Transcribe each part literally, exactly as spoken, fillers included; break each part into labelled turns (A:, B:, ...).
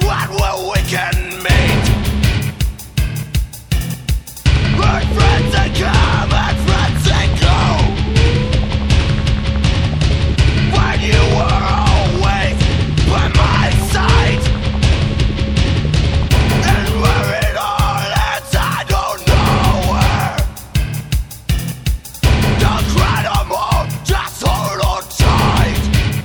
A: When will we can meet? My friends they come and friends they go. When you were always by my side, and where it all ends I don't know where. Don't cry no more, just hold on tight.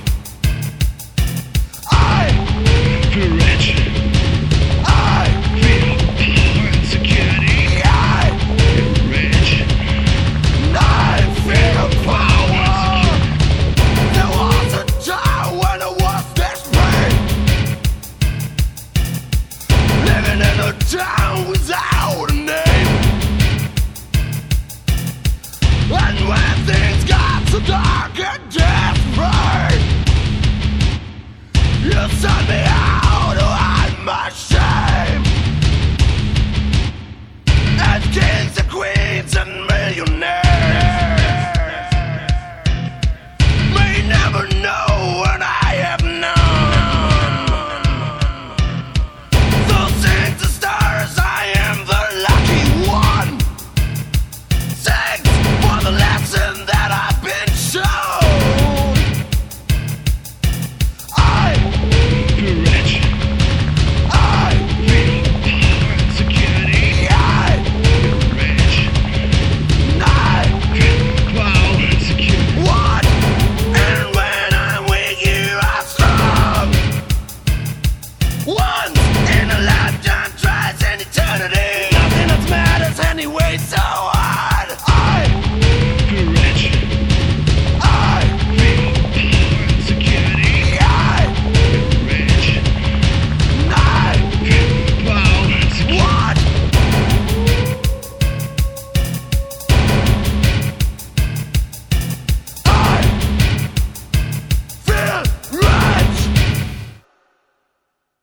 A: I
B: feel rich.
A: I
B: Feel power and security.
A: I
B: Feel rich.
A: I feel power. There was a time when I was this free, living in a town without a name. And when things got so dark and desperate, you sent me out to hide my shame. And kings